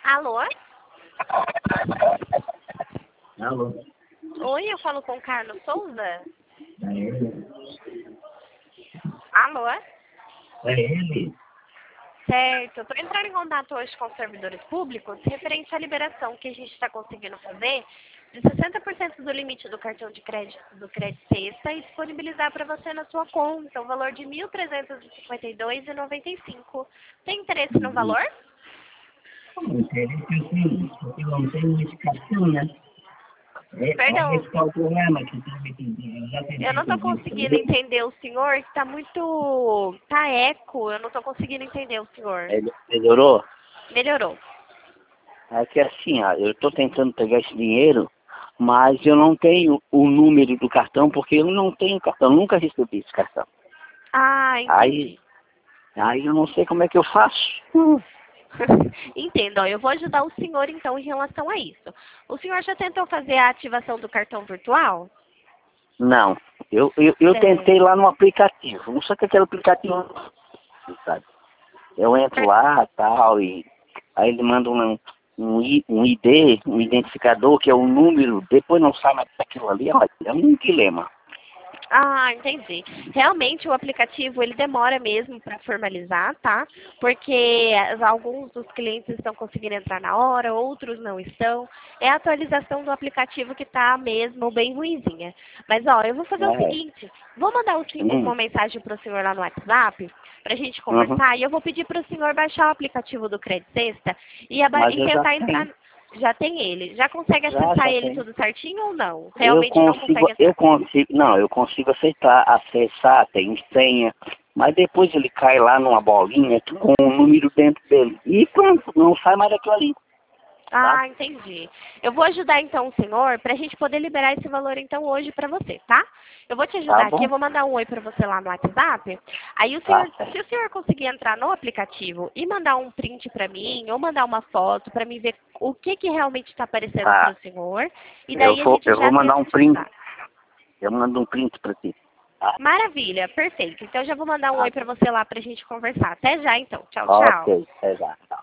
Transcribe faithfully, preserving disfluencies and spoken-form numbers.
Alô? Alô? Oi, eu falo com o Carlos Souza? É ele? Alô? É ele? Certo, eu estou entrando em contato hoje com os servidores públicos referente à liberação que a gente está conseguindo fazer de sessenta por cento do limite do cartão de crédito do Crédito Sexta e disponibilizar para você na sua conta o valor de mil trezentos e cinquenta e dois reais e noventa e cinco centavos. Tem interesse no valor? Não interesse eu tenho, porque eu não tenho esse cartão, né? É, é Perdão, esse que é o problema que eu tenho entendido. Eu já eu tentei não estou fazer isso conseguindo aí. entender o senhor, está muito... Tá eco, eu não estou conseguindo entender o senhor. Ele- Melhorou? Melhorou. É que assim, ó, eu estou tentando pegar esse dinheiro, mas eu não tenho o número do cartão, porque eu não tenho cartão, nunca recebi esse cartão. Ah, entendi. Aí, aí eu não sei como é que eu faço. Entendo, ó, eu vou ajudar o senhor então em relação a isso. O senhor já tentou fazer a ativação do cartão virtual? Não, eu, eu, eu Certo. tentei lá no aplicativo, não sei que aquele aplicativo, sabe? Eu entro lá tal, e aí ele manda um, um, I- um I D, um identificador, que é o número, depois não sai mais daquilo ali, olha, é um dilema. Ah, entendi. Realmente o aplicativo ele demora mesmo para formalizar, tá? Porque as- alguns dos clientes estão conseguindo entrar na hora, outros não estão. É a atualização do aplicativo que está mesmo bem ruinzinha. Mas ó, eu vou fazer o É, seguinte, vou mandar o sen- hum, uma mensagem para o senhor lá no WhatsApp, para a gente uhum. conversar, e eu vou pedir para o senhor baixar o aplicativo do Crédito Sexta e, aba- Mas e eu já tentar entrar. tenho, Já tem ele. Já consegue já, acessar já ele tenho. tudo certinho ou não? Eu Realmente não consigo, consegue eu acessar? consigo, não, eu consigo aceitar, acessar, tem senha, mas depois ele cai lá numa bolinha com um número dentro dele. E pronto, não sai mais daquilo ali, tá? Ah, entendi. Eu vou ajudar então o senhor para a gente poder liberar esse valor então hoje para você, tá? Eu vou te Tá ajudar aqui, eu bom? vou mandar um oi para você lá no WhatsApp. Aí o Tá senhor, se certo. o senhor conseguir entrar no aplicativo e mandar um print para mim ou mandar uma foto para mim ver o que que realmente está aparecendo para Tá. o senhor, e Eu daí a vou, gente eu vou já mandar tenta um te print, ajudar. eu mando um print pra ti. Tá? Maravilha, perfeito. Então eu já vou mandar um Tá oi para bom. você lá para a gente conversar. Até já então. Tchau, tchau. Ok, até já.